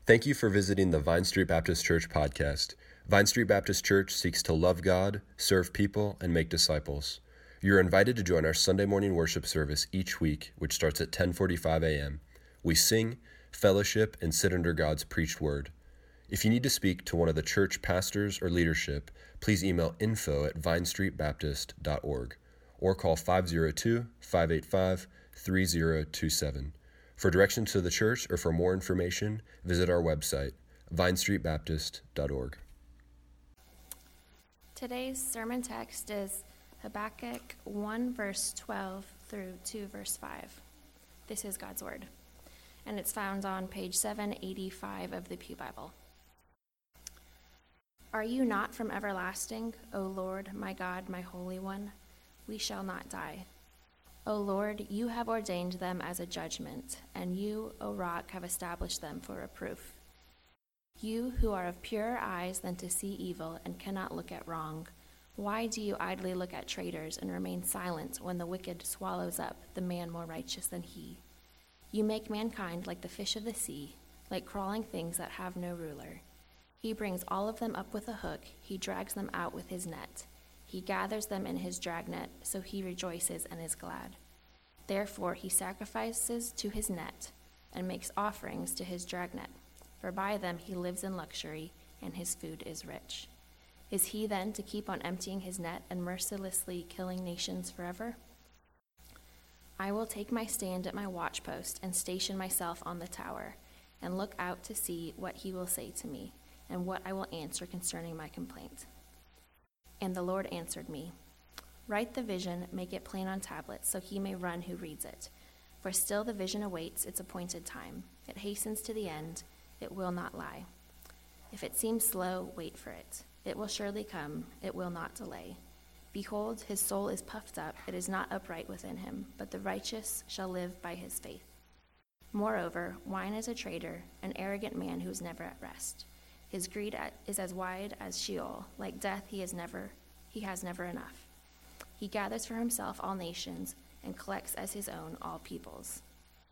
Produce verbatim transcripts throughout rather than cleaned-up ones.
Thank you for visiting the Vine Street Baptist Church podcast. Vine Street Baptist Church seeks to love God, serve people, and make disciples. You're invited to join our Sunday morning worship service each week, which starts at ten forty-five a.m. We sing, fellowship, and sit under God's preached word. If you need to speak to one of the church pastors or leadership, please email info at vine street baptist dot org or call five oh two, five eight five, three oh two seven. For directions to the church or for more information, visit our website, vine street baptist dot org. Today's sermon text is Habakkuk one, verse twelve through two, verse five. This is God's word, and it's found on page seven eighty-five of the Pew Bible. Are you not from everlasting, O Lord, my God, my Holy One? We shall not die. O Lord, you have ordained them as a judgment, and you, O Rock, have established them for reproof. You who are of purer eyes than to see evil and cannot look at wrong, why do you idly look at traitors and remain silent when the wicked swallows up the man more righteous than he? You make mankind like the fish of the sea, like crawling things that have no ruler. He brings all of them up with a hook, he drags them out with his net. He gathers them in his dragnet, so he rejoices and is glad. Therefore he sacrifices to his net and makes offerings to his dragnet, for by them he lives in luxury, and his food is rich. Is he then to keep on emptying his net and mercilessly killing nations forever? I will take my stand at my watchpost and station myself on the tower, and look out to see what he will say to me, and what I will answer concerning my complaint. And the Lord answered me, write the vision, make it plain on tablets, so he may run who reads it. For still the vision awaits its appointed time. It hastens to the end, it will not lie. If it seems slow, wait for it. It will surely come, it will not delay. Behold, his soul is puffed up, it is not upright within him, but the righteous shall live by his faith. Moreover, wine is a traitor, an arrogant man who is never at rest. His greed is as wide as Sheol, like death he is never, he has never enough. He gathers for himself all nations and collects as his own all peoples.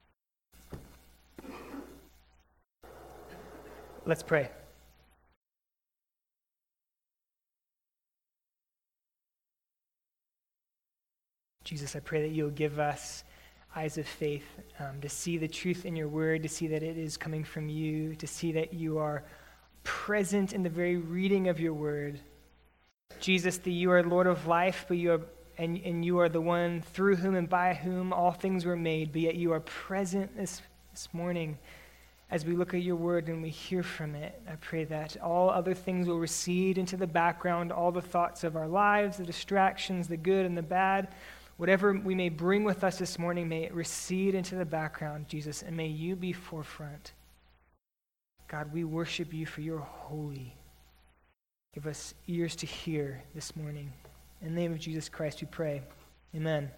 Let's pray. Jesus, I pray that you'll give us eyes of faith um, to see the truth in your word, to see that it is coming from you, to see that you are present in the very reading of your word. Jesus, that you are Lord of life, but you are and, and you are the one through whom and by whom all things were made, but yet you are present this, this morning as we look at your word and we hear from it. I pray that all other things will recede into the background, all the thoughts of our lives, the distractions, the good and the bad, whatever we may bring with us this morning, may it recede into the background, Jesus, and may you be forefront. God, we worship you for your holy. Give us ears to hear this morning. In the name of Jesus Christ we pray. Amen.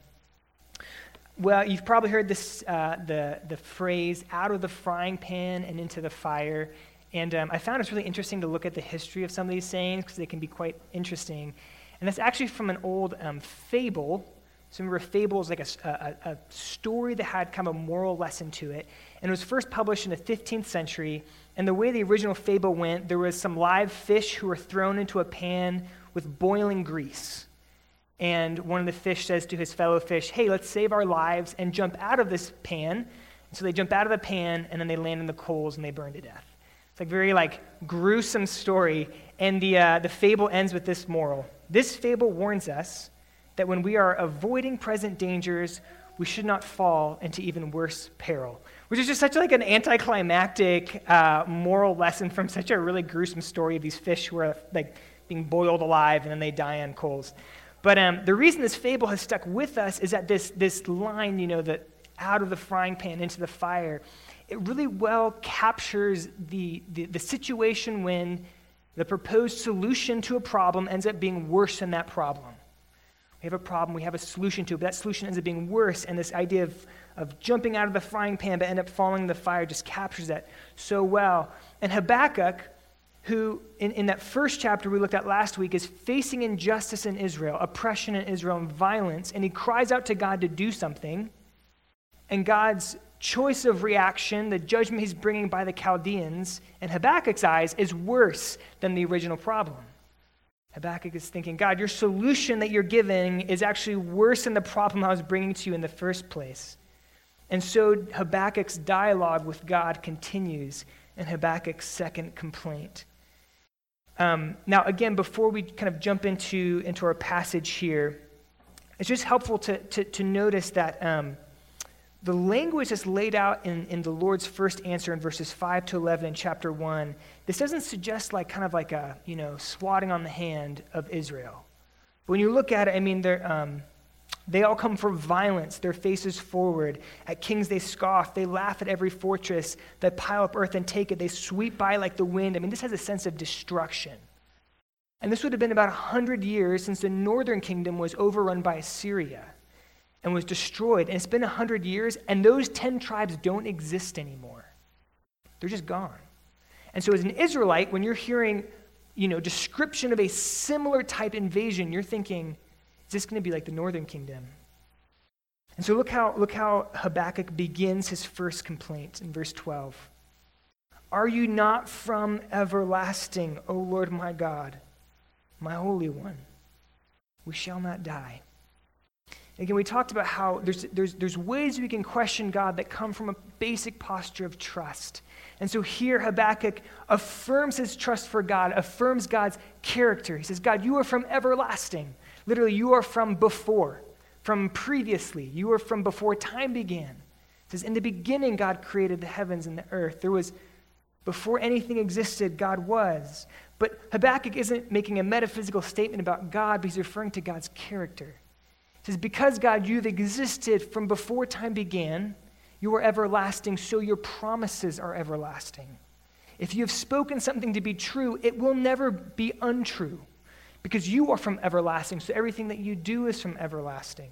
Well, you've probably heard this, uh, the, the phrase, out of the frying pan and into the fire. And um, I found it's really interesting to look at the history of some of these sayings because they can be quite interesting. And that's actually from an old um, fable. So remember, a fable is like a, a, a story that had kind of a moral lesson to it. And it was first published in the fifteenth century. And the way the original fable went, there was some live fish who were thrown into a pan with boiling grease. And one of the fish says to his fellow fish, hey, let's save our lives and jump out of this pan. And so they jump out of the pan, and then they land in the coals, and they burn to death. It's like very like gruesome story. And the uh, the fable ends with this moral. This fable warns us that when we are avoiding present dangers, we should not fall into even worse peril, which is just such like an anticlimactic uh, moral lesson from such a really gruesome story of these fish who are like being boiled alive and then they die on coals. But um, the reason this fable has stuck with us is that this this line, you know, that out of the frying pan into the fire, it really well captures the, the, the situation when the proposed solution to a problem ends up being worse than that problem. We have a problem, we have a solution to it, but that solution ends up being worse, and this idea of, of jumping out of the frying pan but end up falling in the fire just captures that so well. And Habakkuk, who in, in that first chapter we looked at last week, is facing injustice in Israel, oppression in Israel, and violence, and he cries out to God to do something, and God's choice of reaction, the judgment he's bringing by the Chaldeans, in Habakkuk's eyes, is worse than the original problem. Habakkuk is thinking, God, your solution that you're giving is actually worse than the problem I was bringing to you in the first place. And so Habakkuk's dialogue with God continues in Habakkuk's second complaint. Um, now, again, before we kind of jump into, into our passage here, it's just helpful to, to, to notice that um, the language that's laid out in, in the Lord's first answer in verses five to eleven in chapter one, this doesn't suggest like kind of like a, you know, swatting on the hand of Israel. When you look at it, I mean, they're, um, they all come for violence, their faces forward. At kings they scoff, they laugh at every fortress, they pile up earth and take it, they sweep by like the wind. I mean, this has a sense of destruction. And this would have been about one hundred years since the northern kingdom was overrun by Assyria and was destroyed. And it's been one hundred years, and those ten tribes don't exist anymore. They're just gone. And so as an Israelite, when you're hearing, you know, description of a similar type invasion, you're thinking, is this going to be like the northern kingdom? And so look how, look how Habakkuk begins his first complaint in verse twelve. Are you not from everlasting, O Lord my God, my Holy One? We shall not die. Again, we talked about how there's, there's, there's ways we can question God that come from a basic posture of trust. And so here Habakkuk affirms his trust for God, affirms God's character. He says, God, you are from everlasting. Literally, you are from before, from previously. You are from before time began. It says, in the beginning, God created the heavens and the earth. There was, before anything existed, God was. But Habakkuk isn't making a metaphysical statement about God, but he's referring to God's character. It says, because, God, you've existed from before time began, you are everlasting, so your promises are everlasting. If you have spoken something to be true, it will never be untrue, because you are from everlasting, so everything that you do is from everlasting.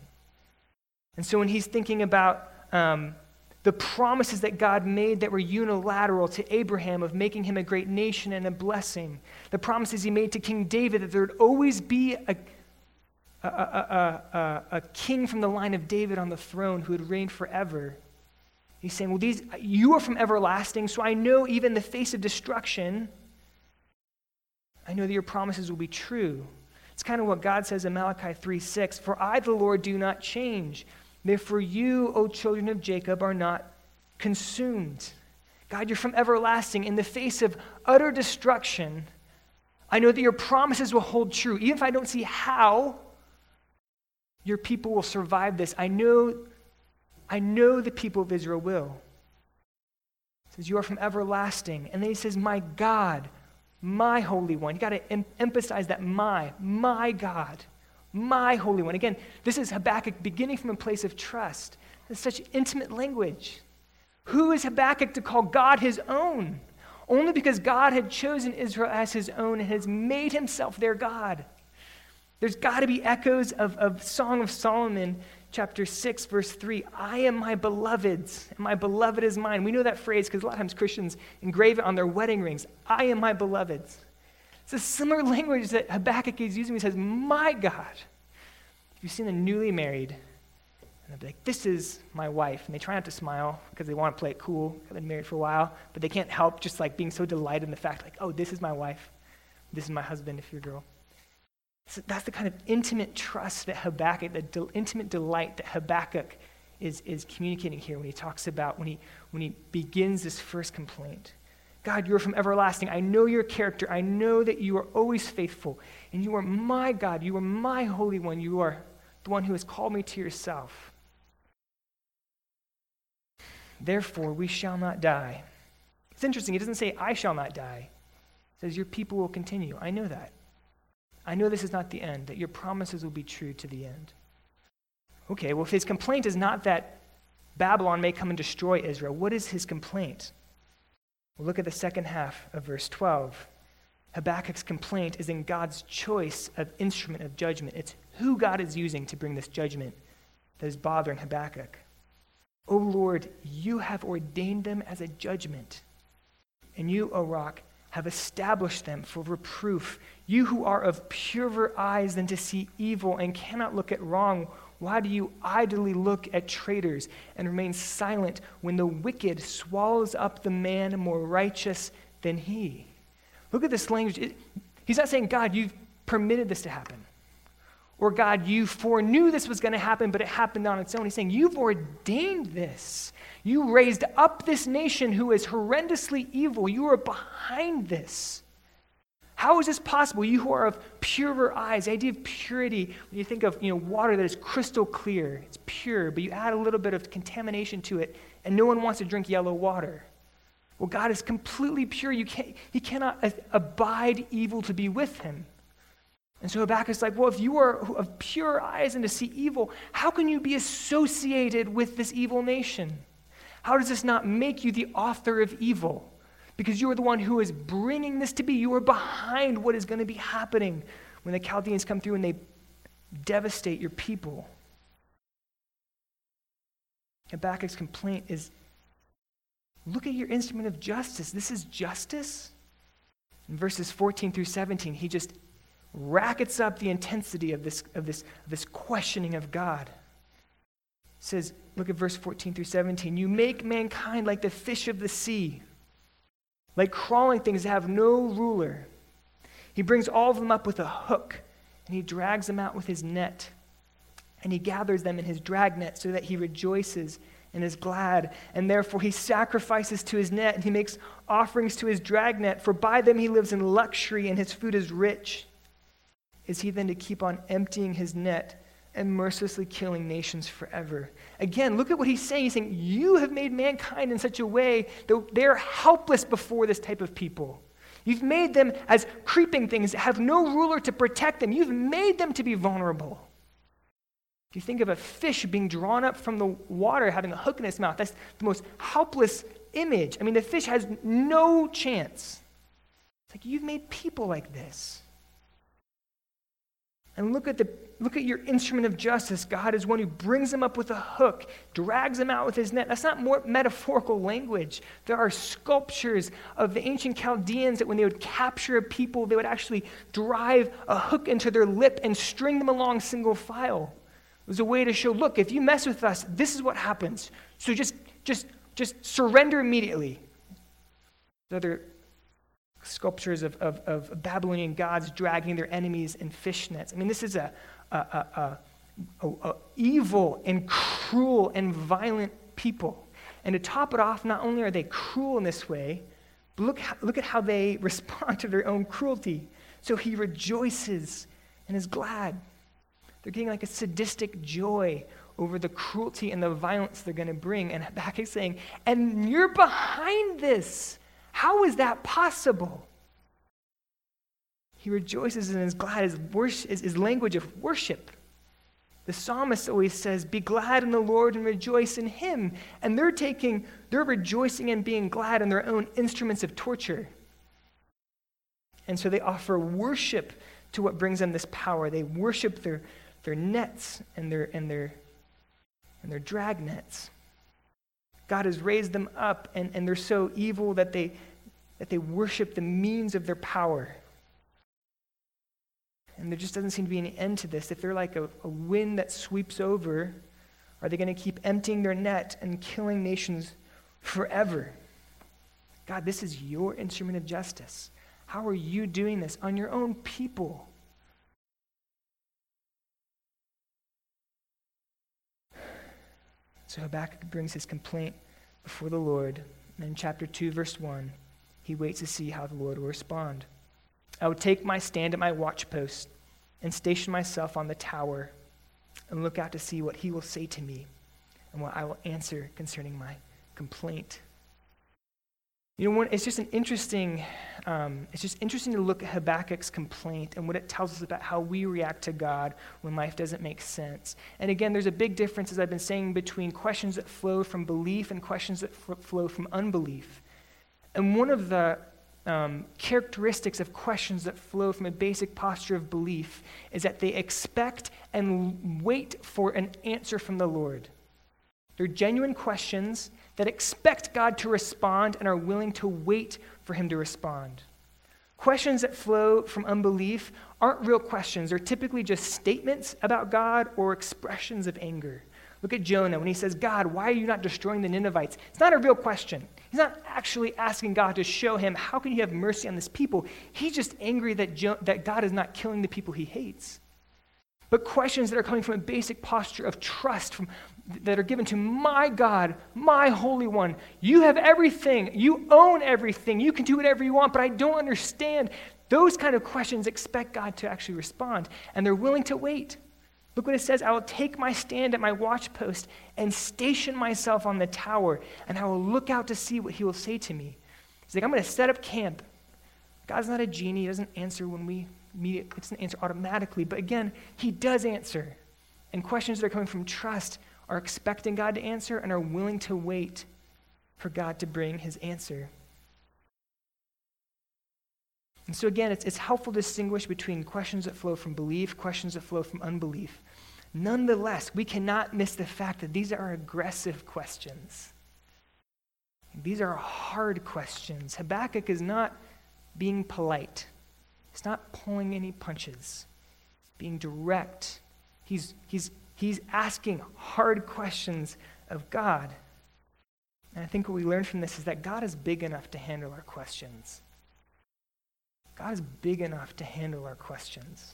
And so when he's thinking about um, the promises that God made that were unilateral to Abraham of making him a great nation and a blessing, the promises he made to King David that there would always be a A, a, a, a king from the line of David on the throne who would reign forever. He's saying, well, these you are from everlasting, so I know even in the face of destruction, I know that your promises will be true. It's kind of what God says in Malachi three six, for I, the Lord, do not change. Therefore you, O children of Jacob, are not consumed. God, you're from everlasting. In the face of utter destruction, I know that your promises will hold true. Even if I don't see how your people will survive this, I know, I know the people of Israel will. He says, you are from everlasting. And then he says, my God, my Holy One. You got to em- emphasize that my, my God, my Holy One. Again, this is Habakkuk beginning from a place of trust. It's such intimate language. Who is Habakkuk to call God his own? Only because God had chosen Israel as his own and has made himself their God. There's got to be echoes of, of Song of Solomon, chapter six, verse three. I am my beloved's, and my beloved is mine. We know that phrase because a lot of times Christians engrave it on their wedding rings. I am my beloved's. It's a similar language that Habakkuk is using. He says, my God. If you've seen the newly married, and they'll be like, this is my wife. And they try not to smile because they want to play it cool. They've been married for a while, but they can't help just like being so delighted in the fact like, oh, this is my wife. This is my husband if you're a girl. So that's the kind of intimate trust that Habakkuk, the de- intimate delight that Habakkuk is, is communicating here when he talks about, when he, when he begins this first complaint. God, you are from everlasting. I know your character. I know that you are always faithful. And you are my God. You are my Holy One. You are the one who has called me to yourself. Therefore, we shall not die. It's interesting. It doesn't say, I shall not die. It says, your people will continue. I know that. I know this is not the end, that your promises will be true to the end. Okay, well, if his complaint is not that Babylon may come and destroy Israel, what is his complaint? Well, look at the second half of verse twelve. Habakkuk's complaint is in God's choice of instrument of judgment. It's who God is using to bring this judgment that is bothering Habakkuk. O Lord, you have ordained them as a judgment, and you, O rock, have established them for reproof. You who are of purer eyes than to see evil and cannot look at wrong, Why do you idly look at traitors and remain silent when the wicked swallows up the man more righteous than he? Look at this language. It, he's not saying, God, you've permitted this to happen. Or God, you foreknew this was going to happen, but it happened on its own. He's saying, you've ordained this. You raised up this nation who is horrendously evil. You are behind this. How is this possible? You who are of purer eyes. The idea of purity, when you think of you know, water that is crystal clear, it's pure, but you add a little bit of contamination to it, and no one wants to drink yellow water. Well, God is completely pure. You can't, he cannot abide evil to be with him. And so Habakkuk's like, well, if you are of pure eyes and to see evil, how can you be associated with this evil nation? How does this not make you the author of evil? Because you are the one who is bringing this to be. You are behind what is going to be happening when the Chaldeans come through and they devastate your people. Habakkuk's complaint is, look at your instrument of justice. This is justice? In verses fourteen through seventeen, he just rackets up the intensity of this, of this, of this questioning of God. It says, look at verse fourteen through seventeen. You make mankind like the fish of the sea, like crawling things that have no ruler. He brings all of them up with a hook, and he drags them out with his net. And he gathers them in his dragnet so that he rejoices and is glad. And therefore he sacrifices to his net, and he makes offerings to his dragnet, for by them he lives in luxury, and his food is rich. Is he then to keep on emptying his net and mercilessly killing nations forever? Again, look at what he's saying. He's saying, you have made mankind in such a way that they're helpless before this type of people. You've made them as creeping things that have no ruler to protect them. You've made them to be vulnerable. If you think of a fish being drawn up from the water, having a hook in its mouth, that's the most helpless image. I mean, the fish has no chance. It's like, you've made people like this. And look at the look at your instrument of justice. God is one who brings them up with a hook, drags them out with his net. That's not more metaphorical language. There are sculptures of the ancient Chaldeans that when they would capture a people, they would actually drive a hook into their lip and string them along single file. It was a way to show, look, if you mess with us, this is what happens. So just just just surrender immediately. Other sculptures of, of, of Babylonian gods dragging their enemies in fish nets. I mean, this is a, a, a, a, a evil and cruel and violent people. And to top it off, not only are they cruel in this way, but look, look at how they respond to their own cruelty. So he rejoices and is glad. They're getting like a sadistic joy over the cruelty and the violence they're going to bring. And Habakkuk's saying, and you're behind this. How is that possible? He rejoices and is glad. His, worship, his, his language of worship. The psalmist always says, be glad in the Lord and rejoice in him. And they're taking, they're rejoicing and being glad in their own instruments of torture. And so they offer worship to what brings them this power. They worship their, their nets and their, and their, and their drag nets. God has raised them up, and, and they're so evil that they that they worship the means of their power. And there just doesn't seem to be any end to this. If they're like a, a wind that sweeps over, are they going to keep emptying their net and killing nations forever? God, this is your instrument of justice. How are you doing this on your own people? So Habakkuk brings his complaint before the Lord. And in chapter two, verse one, he waits to see how the Lord will respond. I would take my stand at my watchpost and station myself on the tower and look out to see what he will say to me and what I will answer concerning my complaint. You know, it's just an interesting, um, it's just interesting to look at Habakkuk's complaint and what it tells us about how we react to God when life doesn't make sense. And again, there's a big difference, as I've been saying, between questions that flow from belief and questions that f- flow from unbelief. And one of the um, characteristics of questions that flow from a basic posture of belief is that they expect and wait for an answer from the Lord. They're genuine questions that expect God to respond and are willing to wait for him to respond. Questions that flow from unbelief aren't real questions. They're typically just statements about God or expressions of anger. Look at Jonah when he says, God, why are you not destroying the Ninevites? It's not a real question. He's not actually asking God to show him, how can you have mercy on this people? He's just angry that, jo- that God is not killing the people he hates. But questions that are coming from a basic posture of trust from, that are given to my God, my Holy One. You have everything. You own everything. You can do whatever you want, but I don't understand. Those kind of questions expect God to actually respond, and they're willing to wait. Look what it says, I will take my stand at my watchpost and station myself on the tower, and I will look out to see what he will say to me. He's like, I'm going to set up camp. God's not a genie. He doesn't answer when we immediately, it doesn't answer automatically, but again, he does answer. And questions that are coming from trust are expecting God to answer and are willing to wait for God to bring his answer. And so again, it's, it's helpful to distinguish between questions that flow from belief, questions that flow from unbelief. Nonetheless, we cannot miss the fact that these are aggressive questions. These are hard questions. Habakkuk is not being polite. He's not pulling any punches. He's being direct. He's, he's, he's asking hard questions of God. And I think what we learn from this is that God is big enough to handle our questions. God is big enough to handle our questions.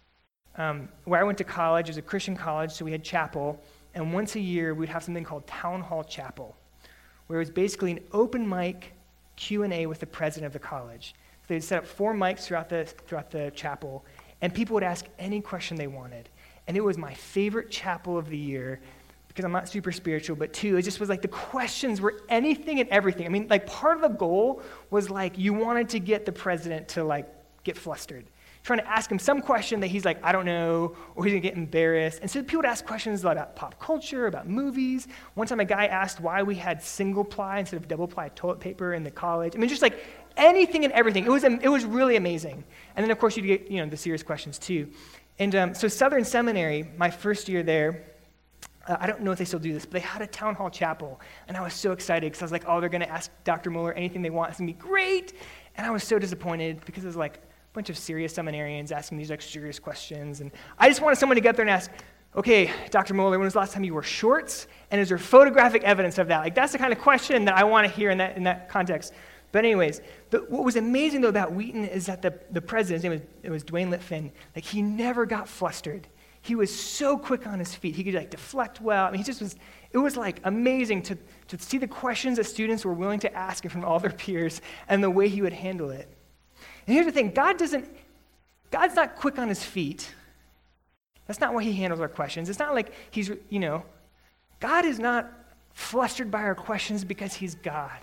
Um, where I went to college, it was a Christian college, so we had chapel, and once a year we'd have something called Town Hall Chapel, where it was basically an open mic Q and A with the president of the college. So they'd set up four mics throughout the, throughout the chapel, and people would ask any question they wanted. And it was my favorite chapel of the year, because I'm not super spiritual, but two, it just was like the questions were anything and everything. I mean, like part of the goal was like you wanted to get the president to like get flustered. Trying to ask him some question that he's like, I don't know, or he's gonna get embarrassed. And so people would ask questions about pop culture, about movies. One time a guy asked why we had single ply instead of double ply toilet paper in the college. I mean, just like anything and everything. It was it was really amazing. And then of course you'd get, you know, the serious questions too. And um, so Southern Seminary, my first year there, Uh, I don't know if they still do this, but they had a town hall chapel, and I was so excited because I was like, oh, they're going to ask Doctor Mueller anything they want. It's going to be great. And I was so disappointed because it was like a bunch of serious seminarians asking these like serious questions, and I just wanted someone to get there and ask, okay, Doctor Mueller, when was the last time you wore shorts, and is there photographic evidence of that? Like that's the kind of question that I want to hear in that in that context. But anyways, the, what was amazing though about Wheaton is that the, the president, his name was, it was Dwayne Litfin, like he never got flustered. He was so quick on his feet. He could like deflect well. I mean, he just was, it was like amazing to, to see the questions that students were willing to ask him from all their peers and the way he would handle it. And here's the thing, God doesn't, God's not quick on his feet. That's not why he handles our questions. It's not like he's, you know, God is not flustered by our questions because he's God.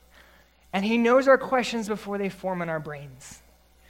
And he knows our questions before they form in our brains.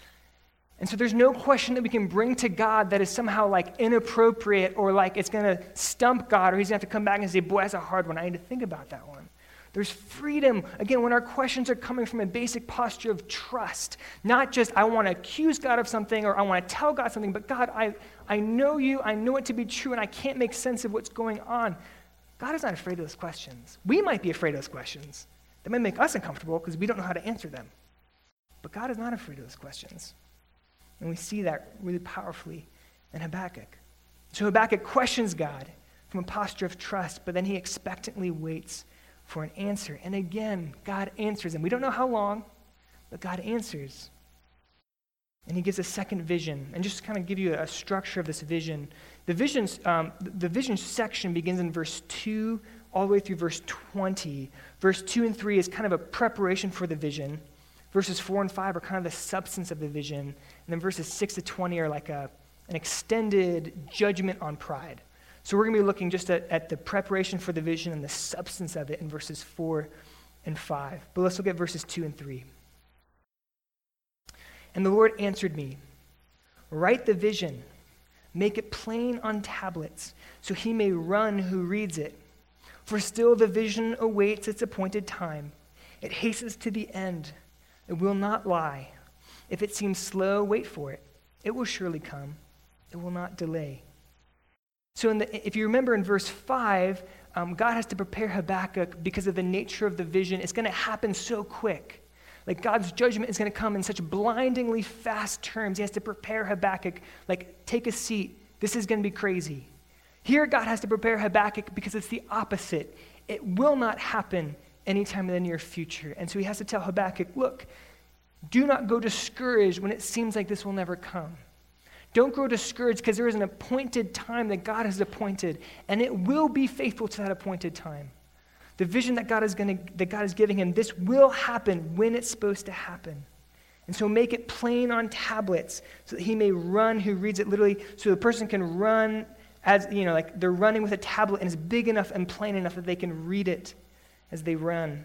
And so there's no question that we can bring to God that is somehow like inappropriate or like it's going to stump God or he's going to have to come back and say, boy, that's a hard one. I need to think about that one. There's freedom, again, when our questions are coming from a basic posture of trust, not just I want to accuse God of something or I want to tell God something, but God, I, I know you, I know it to be true, and I can't make sense of what's going on. God is not afraid of those questions. We might be afraid of those questions. That may make us uncomfortable because we don't know how to answer them. But God is not afraid of those questions. And we see that really powerfully in Habakkuk. So Habakkuk questions God from a posture of trust, but then he expectantly waits for an answer. And again, God answers him. We don't know how long, but God answers. And he gives a second vision. And just to kind of give you a structure of this vision, the visions, um, the vision section begins in verse two all the way through verse twenty. Verse two and three is kind of a preparation for the vision. Verses four and five are kind of the substance of the vision. And then verses six to twenty are like a, an extended judgment on pride. So we're going to be looking just at, at the preparation for the vision and the substance of it in verses four and five. But let's look at verses two and three. And the Lord answered me, write the vision, make it plain on tablets, so he may run who reads it. For still the vision awaits its appointed time. It hastens to the end. It will not lie. If it seems slow, wait for it. It will surely come. It will not delay. So in the, if you remember in verse five, um, God has to prepare Habakkuk because of the nature of the vision. It's going to happen so quick. Like God's judgment is going to come in such blindingly fast terms. He has to prepare Habakkuk, like, take a seat. This is going to be crazy. Here, God has to prepare Habakkuk because it's the opposite. It will not happen anytime in the near future. And so he has to tell Habakkuk, look, do not go discouraged when it seems like this will never come. Don't grow discouraged because there is an appointed time that God has appointed, and it will be faithful to that appointed time. The vision that God is going to, that God is giving him, this will happen when it's supposed to happen. And so make it plain on tablets so that he may run who reads it literally, so the person can run as, you know, like they're running with a tablet and it's big enough and plain enough that they can read it as they run.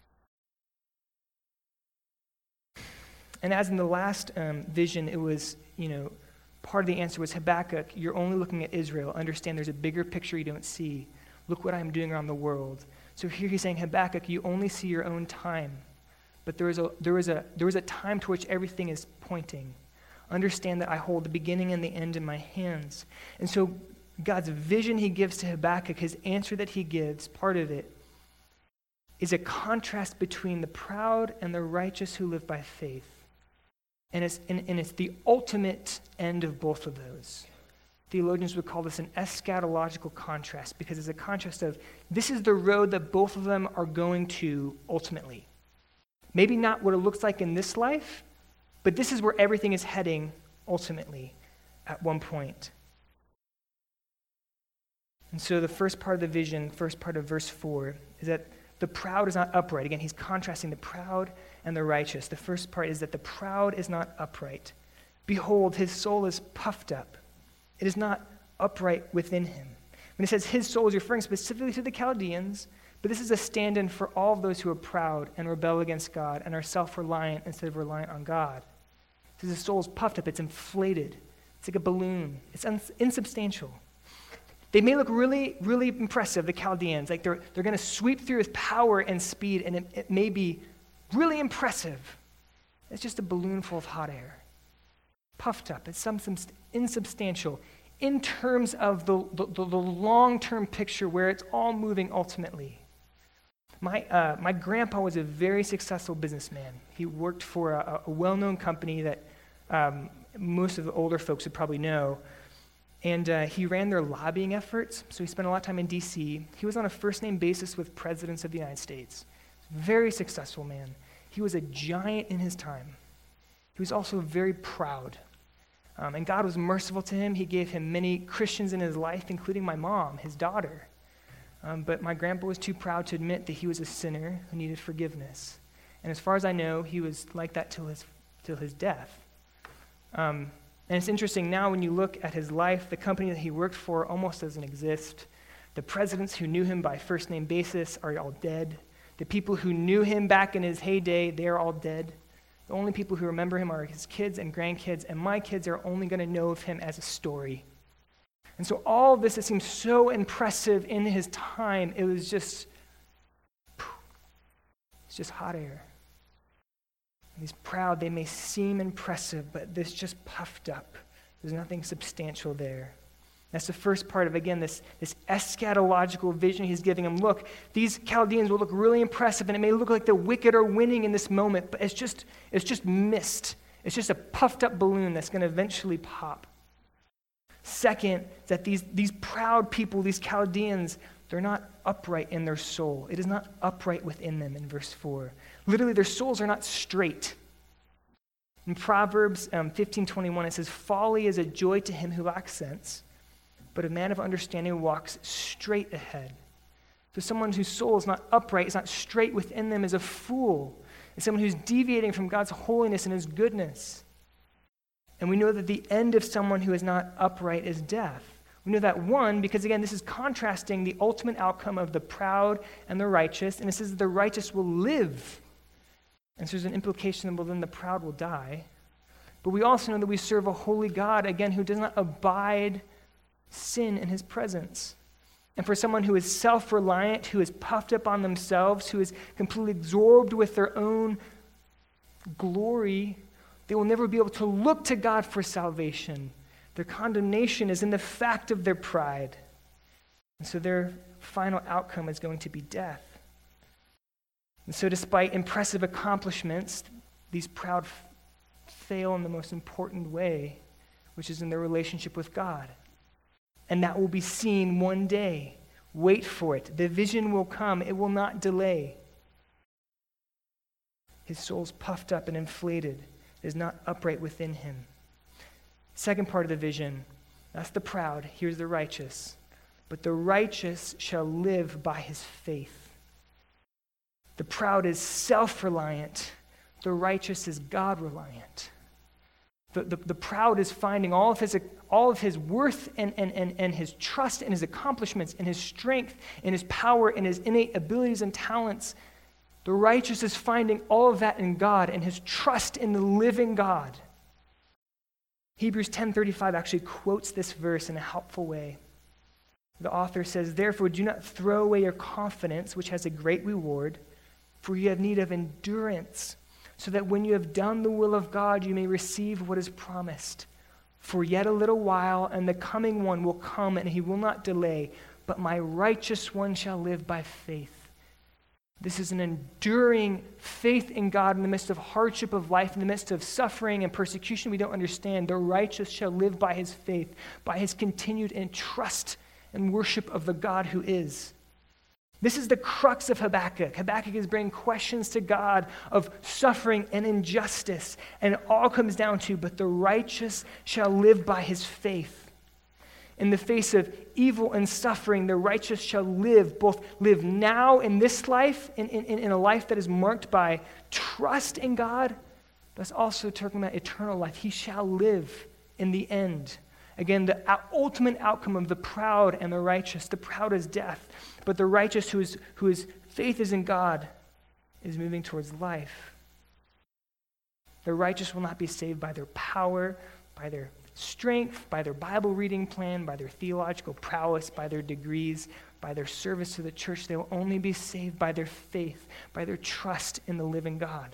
And as in the last um, vision, it was, you know, part of the answer was, Habakkuk, you're only looking at Israel. Understand there's a bigger picture you don't see. Look what I'm doing around the world. So here he's saying, Habakkuk, you only see your own time. But there is a there is a there is a time to which everything is pointing. Understand that I hold the beginning and the end in my hands. And so God's vision he gives to Habakkuk, his answer that he gives, part of it, is a contrast between the proud and the righteous who live by faith. And it's, and, and it's the ultimate end of both of those. Theologians would call this an eschatological contrast because it's a contrast of this is the road that both of them are going to ultimately. Maybe not what it looks like in this life, but this is where everything is heading ultimately at one point. And so the first part of the vision, first part of verse four, is that the proud is not upright. Again, he's contrasting the proud and the righteous. The first part is that the proud is not upright. Behold, his soul is puffed up. It is not upright within him. When it says his soul, is referring specifically to the Chaldeans, but this is a stand-in for all of those who are proud and rebel against God and are self-reliant instead of reliant on God. It says his soul is puffed up. It's inflated. It's like a balloon. It's uns- insubstantial. They may look really, really impressive, the Chaldeans. Like they're, they're going to sweep through with power and speed, and it, it may be really impressive. It's just a balloon full of hot air. Puffed up. It's some, some insubstantial in terms of the, the, the long-term picture where it's all moving ultimately. My, uh, my grandpa was a very successful businessman. He worked for a, a well-known company that um, most of the older folks would probably know. And uh, he ran their lobbying efforts, so he spent a lot of time in D C. He was on a first-name basis with presidents of the United States. Very successful man. He was a giant in his time. He was also very proud. Um, and God was merciful to him. He gave him many Christians in his life, including my mom, his daughter. Um, but my grandpa was too proud to admit that he was a sinner who needed forgiveness. And as far as I know, he was like that till his, till his death. Um, And it's interesting now when you look at his life, the company that he worked for almost doesn't exist. The presidents who knew him by first name basis are all dead. The people who knew him back in his heyday, they are all dead. The only people who remember him are his kids and grandkids, and my kids are only going to know of him as a story. And so all of this that seems so impressive in his time, it was just, it's just hot air. He's proud. They may seem impressive, but this just puffed up. There's nothing substantial there. That's the first part of, again, this, this eschatological vision he's giving them. Look, these Chaldeans will look really impressive, and it may look like the wicked are winning in this moment, but it's just, it's just mist. It's just a puffed up balloon that's going to eventually pop. Second, that these, these proud people, these Chaldeans, they're not upright in their soul. It is not upright within them in verse four. Literally, their souls are not straight. In Proverbs um, fifteen twenty-one, it says, folly is a joy to him who lacks sense, but a man of understanding walks straight ahead. So someone whose soul is not upright, is not straight within them, is a fool. It's someone who's deviating from God's holiness and his goodness. And we know that the end of someone who is not upright is death. We know that, one, because again, this is contrasting the ultimate outcome of the proud and the righteous, and it says that the righteous will live. And so there's an implication that, well, then the proud will die. But we also know that we serve a holy God, again, who does not abide sin in his presence. And for someone who is self-reliant, who is puffed up on themselves, who is completely absorbed with their own glory, they will never be able to look to God for salvation. Their condemnation is in the fact of their pride. And so their final outcome is going to be death. And so despite impressive accomplishments, these proud f- fail in the most important way, which is in their relationship with God. And that will be seen one day. Wait for it. The vision will come. It will not delay. His soul's puffed up and inflated. It is not upright within him. Second part of the vision, that's the proud. Here's the righteous. But the righteous shall live by his faith. The proud is self-reliant. The righteous is God-reliant. The, the, the proud is finding all of his, all of his worth and, and, and, and his trust and his accomplishments and his strength and his power and his innate abilities and talents. The righteous is finding all of that in God and his trust in the living God. Hebrews ten thirty-five actually quotes this verse in a helpful way. The author says, "Therefore do not throw away your confidence, which has a great reward, for you have need of endurance, so that when you have done the will of God, you may receive what is promised. For yet a little while, and the coming one will come, and he will not delay, but my righteous one shall live by faith." This is an enduring faith in God in the midst of hardship of life, in the midst of suffering and persecution we don't understand. The righteous shall live by his faith, by his continued and trust and worship of the God who is. This is the crux of Habakkuk. Habakkuk is bringing questions to God of suffering and injustice, and it all comes down to, but the righteous shall live by his faith. In the face of evil and suffering, the righteous shall live, both live now in this life, in, in, in a life that is marked by trust in God, but it's also talking about eternal life. He shall live in the end. Again, the ultimate outcome of the proud and the righteous. The proud is death, but the righteous who is, whose faith is in God is moving towards life. The righteous will not be saved by their power, by their strength, by their Bible reading plan, by their theological prowess, by their degrees, by their service to the church. They will only be saved by their faith, by their trust in the living God.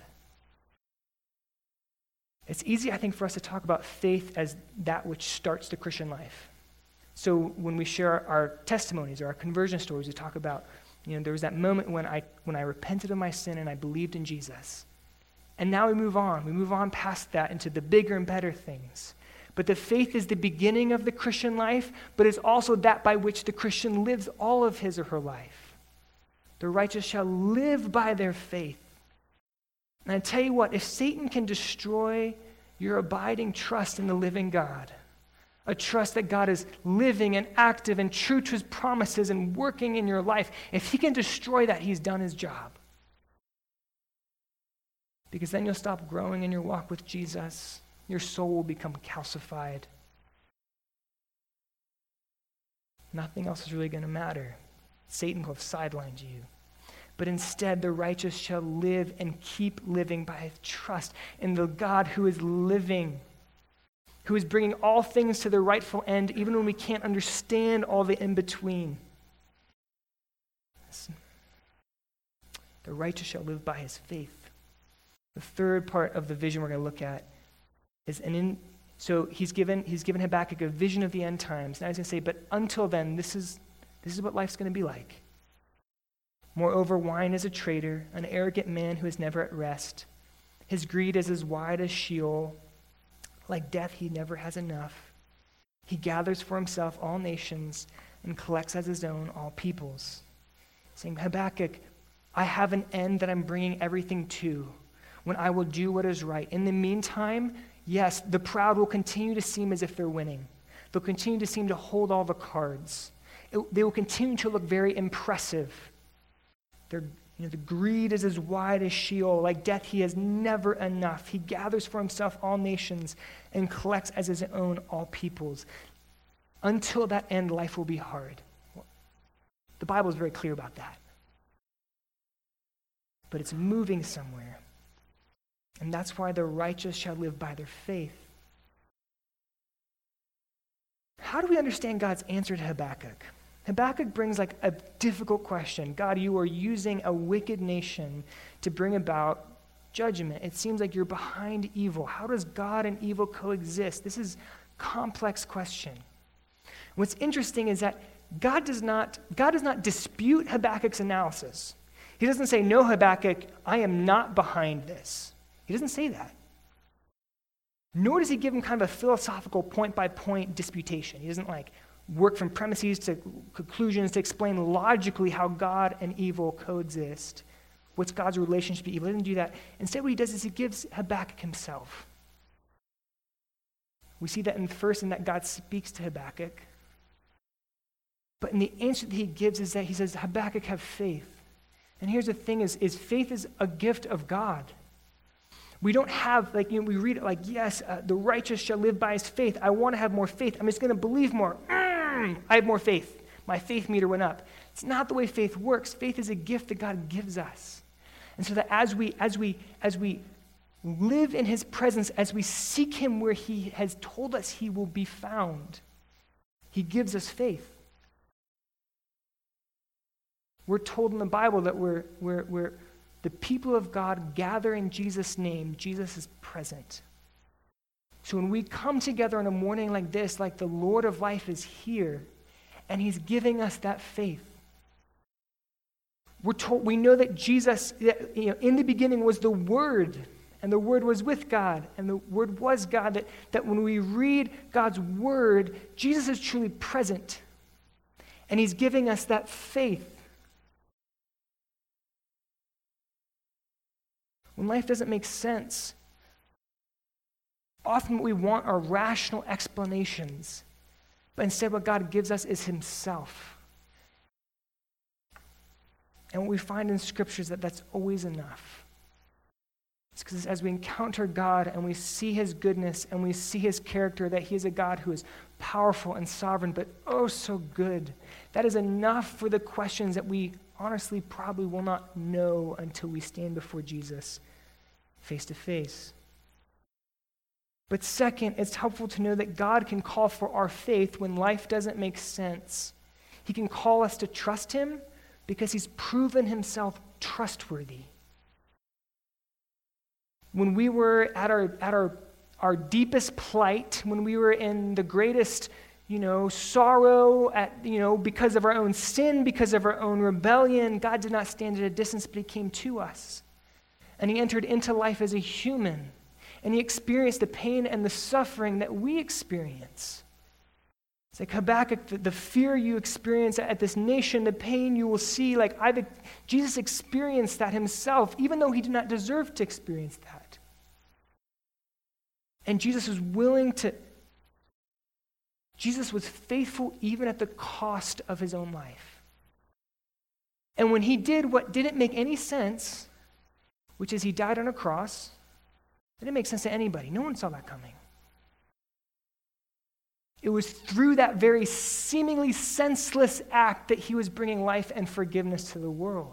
It's easy, I think, for us to talk about faith as that which starts the Christian life. So when we share our testimonies or our conversion stories, we talk about, you know, there was that moment when I when I repented of my sin and I believed in Jesus. And now we move on. We move on past that into the bigger and better things. But the faith is the beginning of the Christian life, but it's also that by which the Christian lives all of his or her life. The righteous shall live by their faith. And I tell you what, if Satan can destroy your abiding trust in the living God, a trust that God is living and active and true to his promises and working in your life, if he can destroy that, he's done his job. Because then you'll stop growing in your walk with Jesus. Your soul will become calcified. Nothing else is really going to matter. Satan will have sidelined you. But instead, the righteous shall live and keep living by trust in the God who is living, who is bringing all things to their rightful end, even when we can't understand all the in-between. The righteous shall live by his faith. The third part of the vision we're going to look at is an in, so he's given he's given Habakkuk a vision of the end times. Now he's going to say, but until then, this is this is what life's going to be like. Moreover, wine is a traitor, an arrogant man who is never at rest. His greed is as wide as Sheol. Like death, he never has enough. He gathers for himself all nations and collects as his own all peoples. Saying, Habakkuk, I have an end that I'm bringing everything to, when I will do what is right. In the meantime, yes, the proud will continue to seem as if they're winning. They'll continue to seem to hold all the cards. It, they will continue to look very impressive. Their, you know, the greed is as wide as Sheol. Like death, he has never enough. He gathers for himself all nations and collects as his own all peoples. Until that end, life will be hard. The Bible is very clear about that. But it's moving somewhere. And that's why the righteous shall live by their faith. How do we understand God's answer to Habakkuk? Habakkuk brings like a difficult question. God, you are using a wicked nation to bring about judgment. It seems like you're behind evil. How does God and evil coexist? This is a complex question. What's interesting is that God does not, God does not dispute Habakkuk's analysis. He doesn't say, no, Habakkuk, I am not behind this. He doesn't say that. Nor does he give him kind of a philosophical point-by-point disputation. He doesn't like work from premises to conclusions to explain logically how God and evil coexist. What's God's relationship to evil? He doesn't do that. Instead, what he does is he gives Habakkuk himself. We see that in the first, in that God speaks to Habakkuk. But in the answer that he gives is that he says, Habakkuk, have faith. And here's the thing is, is faith is a gift of God. We don't have, like, you know, we read it like, yes, uh, the righteous shall live by his faith. I want to have more faith. I'm just going to believe more. Mm, I have more faith. My faith meter went up. It's not the way faith works. Faith is a gift that God gives us. And so that as we, as we, as we live in his presence, as we seek him where he has told us he will be found, he gives us faith. We're told in the Bible that we're, we're, we're the people of God gather in Jesus' name. Jesus is present. So when we come together on a morning like this, like the Lord of life is here, and he's giving us that faith. We're told, we know that Jesus, you know, in the beginning was the Word, and the Word was with God, and the Word was God, that, that when we read God's Word, Jesus is truly present, and he's giving us that faith. When life doesn't make sense, often what we want are rational explanations, but instead what God gives us is himself. And what we find in Scripture is that that's always enough. It's because as we encounter God and we see his goodness and we see his character, that he is a God who is powerful and sovereign, but oh so good, that is enough for the questions that we honestly probably will not know until we stand before Jesus face to face. But second, it's helpful to know that God can call for our faith when life doesn't make sense. He can call us to trust him because he's proven himself trustworthy. When we were at our at our, our deepest plight, when we were in the greatest, you know, sorrow at, you know, because of our own sin, because of our own rebellion, God did not stand at a distance, but he came to us. And he entered into life as a human. And he experienced the pain and the suffering that we experience. It's like Habakkuk, the, the fear you experience at this nation, the pain you will see, like I've, Jesus experienced that himself, even though he did not deserve to experience that. And Jesus was willing to, Jesus was faithful even at the cost of his own life. And when he did what didn't make any sense, which is he died on a cross, it didn't make sense to anybody. No one saw that coming. It was through that very seemingly senseless act that he was bringing life and forgiveness to the world.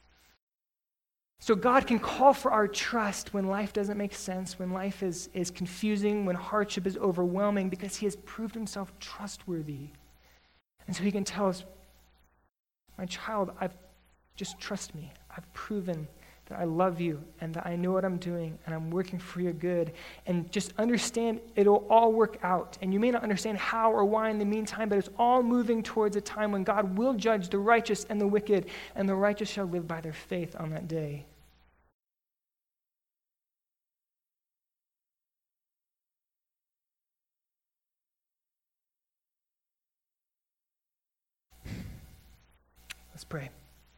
So God can call for our trust when life doesn't make sense, when life is, is confusing, when hardship is overwhelming, because he has proved himself trustworthy. And so he can tell us, my child, I've just trust me. I've proven that I love you and that I know what I'm doing and I'm working for your good. And just understand it'll all work out. And you may not understand how or why in the meantime, but it's all moving towards a time when God will judge the righteous and the wicked, and the righteous shall live by their faith on that day. Let's pray.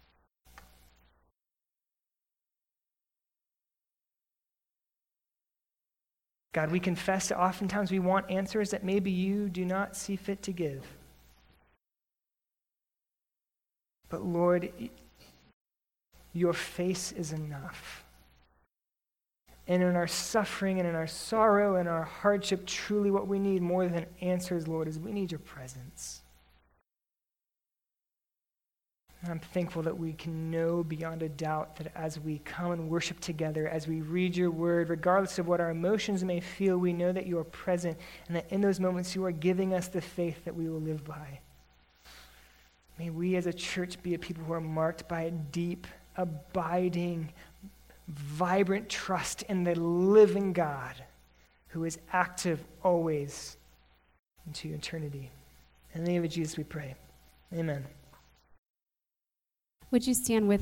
God, we confess that oftentimes we want answers that maybe you do not see fit to give. But Lord, your face is enough. And in our suffering and in our sorrow and our hardship, truly what we need more than answers, Lord, is we need your presence. And I'm thankful that we can know beyond a doubt that as we come and worship together, as we read your word, regardless of what our emotions may feel, we know that you are present and that in those moments you are giving us the faith that we will live by. May we as a church be a people who are marked by a deep, abiding, vibrant trust in the living God who is active always into eternity. In the name of Jesus we pray. Amen. Would you stand with